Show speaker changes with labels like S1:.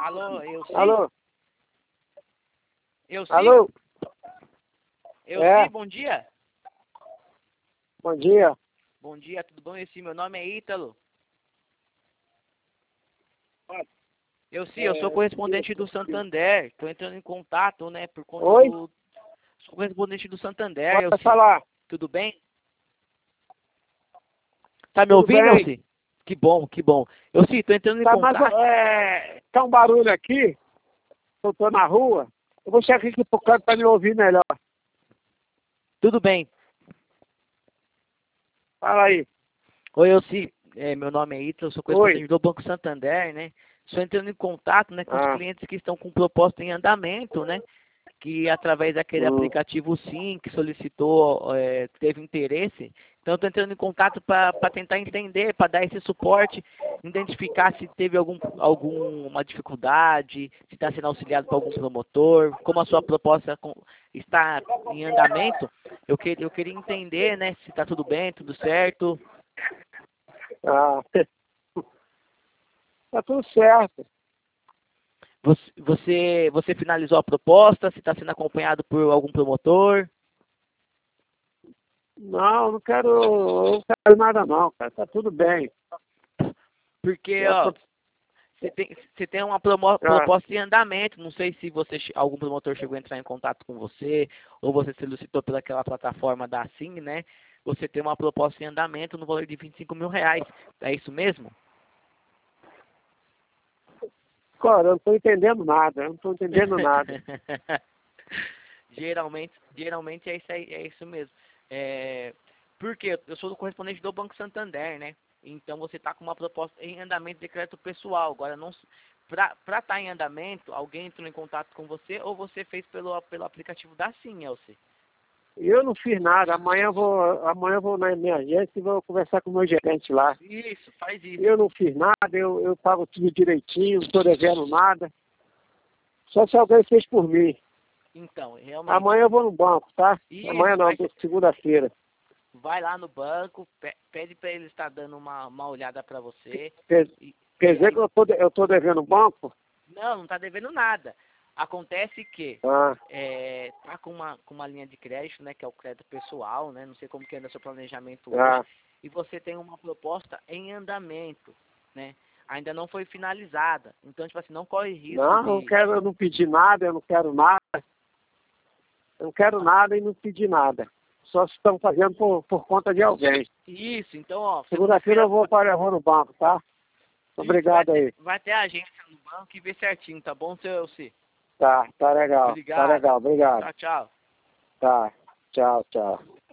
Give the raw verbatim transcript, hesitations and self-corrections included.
S1: Alô, eu sim?
S2: Alô?
S1: Eu sim?
S2: Alô?
S1: Eu
S2: É.
S1: sim, bom dia.
S2: Bom dia.
S1: Bom dia, tudo bom? Eu sim, meu nome é Ítalo. Eu sim, eu sou correspondente do Santander. Estou entrando em contato, né, por conta
S2: Oi?
S1: do... Sou correspondente do Santander, eu
S2: Pode
S1: sim.
S2: falar.
S1: Tudo bem? Tá me
S2: Tudo
S1: ouvindo,
S2: bem?
S1: Elci? Que bom, que bom. Eu sim, tô entrando em
S2: Tá, mais,
S1: contato.
S2: é, tá um barulho aqui. Eu tô na rua. Eu vou chegar aqui pro canto pra me ouvir melhor.
S1: Tudo bem.
S2: Fala aí.
S1: Oi, Elci. É, meu nome é Ítalo, eu sou
S2: Oi.
S1: correspondente do Banco Santander, né? Estou entrando em contato, né, com os
S2: Ah.
S1: clientes que estão com proposta em andamento, né? Que através daquele
S2: Hum.
S1: aplicativo Sim, que solicitou, é, teve interesse. Então, estou entrando em contato para tentar entender, para dar esse suporte, identificar se teve algum, alguma dificuldade, se está sendo auxiliado por algum promotor, como a sua proposta com- está em andamento. Eu, que, eu queria entender, né, se está tudo bem, tudo certo.
S2: Ah. Tá tudo certo.
S1: Você, você, você finalizou a proposta, se está sendo acompanhado por algum promotor?
S2: Não, não quero, eu não quero nada não, cara. Tá tudo bem.
S1: Porque,
S2: Já
S1: ó,
S2: tô...
S1: Você tem, você tem uma promo-
S2: ah.
S1: proposta em andamento. Não sei se você che- algum promotor chegou a entrar em contato com você, ou você solicitou pelaquela plataforma da Sim, né? Você tem uma proposta em andamento no valor de vinte e cinco mil reais. É isso mesmo?
S2: Cara, eu não tô entendendo nada. Eu não tô entendendo nada.
S1: geralmente, geralmente é isso aí, é isso mesmo. É, porque eu sou do correspondente do Banco Santander, né? Então você está com uma proposta em andamento de crédito pessoal. Agora, não para estar em andamento, alguém entrou em contato com você ou você fez pelo, pelo aplicativo da Sim, Elci?
S2: Eu não fiz nada. Amanhã eu vou, amanhã eu vou na minha agência e vou conversar com o meu gerente lá.
S1: Isso, faz isso.
S2: Eu não fiz nada, eu, eu pago tudo direitinho, não estou devendo nada. Só se alguém fez por mim.
S1: Então, realmente.
S2: Amanhã eu vou no banco, tá?
S1: Isso,
S2: Amanhã não,
S1: vai,
S2: segunda-feira.
S1: vai lá no banco, pe- pede para ele estar dando uma, uma olhada para você.
S2: Quer,
S1: E,
S2: quer
S1: e
S2: dizer
S1: aí,
S2: que eu tô, eu tô devendo o banco?
S1: não, não está devendo nada. Acontece que
S2: Ah,
S1: é, tá com uma, com uma linha de crédito, né, que é o crédito pessoal, né, não sei como que anda seu planejamento hoje,
S2: ah.
S1: e você tem uma proposta em andamento, né, ainda não foi finalizada. Então, tipo assim, não corre risco
S2: Não, eu não
S1: de...
S2: quero, eu não pedi nada, eu não quero nada. Eu não quero nada e não pedi nada. Só se estão fazendo por, por conta de alguém.
S1: Isso, então, ó,
S2: Segunda-feira eu vou, para, eu vou no banco, tá?
S1: isso, vai
S2: Obrigado
S1: ter,
S2: aí.
S1: vai ter a agência no banco e ver certinho, tá bom, seu Elci?
S2: Tá, tá legal. Tá
S1: Obrigado.
S2: legal, obrigado.
S1: Tchau, tchau.
S2: Tá. Tchau, tchau.